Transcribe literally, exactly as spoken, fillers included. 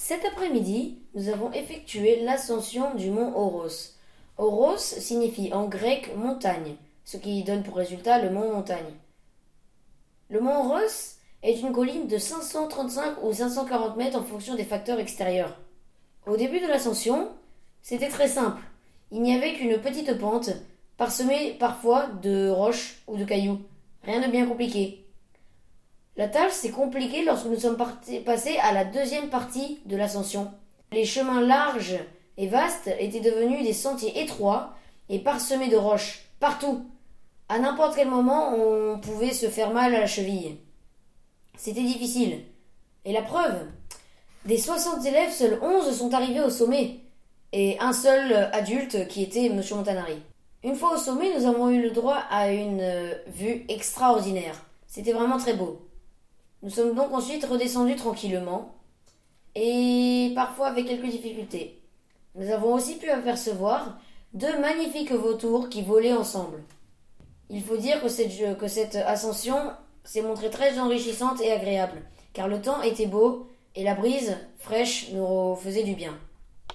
Cet après-midi, nous avons effectué l'ascension du mont Oros. Oros signifie en grec montagne, ce qui donne pour résultat le mont Montagne. Le mont Oros est une colline de cinq cent trente-cinq ou cinq cent quarante mètres en fonction des facteurs extérieurs. Au début de l'ascension, c'était très simple. Il n'y avait qu'une petite pente, parsemée parfois de roches ou de cailloux. Rien de bien compliqué. La tâche s'est compliquée lorsque nous sommes partis, passés à la deuxième partie de l'ascension. Les chemins larges et vastes étaient devenus des sentiers étroits et parsemés de roches, partout. À n'importe quel moment, on pouvait se faire mal à la cheville. C'était difficile. Et la preuve, des soixante élèves, seuls onze sont arrivés au sommet, et un seul adulte qui était M. Montanari. Une fois au sommet, nous avons eu le droit à une vue extraordinaire. C'était vraiment très beau. Nous sommes donc ensuite redescendus tranquillement, et parfois avec quelques difficultés. Nous avons aussi pu apercevoir deux magnifiques vautours qui volaient ensemble. Il faut dire que cette, que cette ascension s'est montrée très enrichissante et agréable, car le temps était beau et la brise fraîche nous faisait du bien.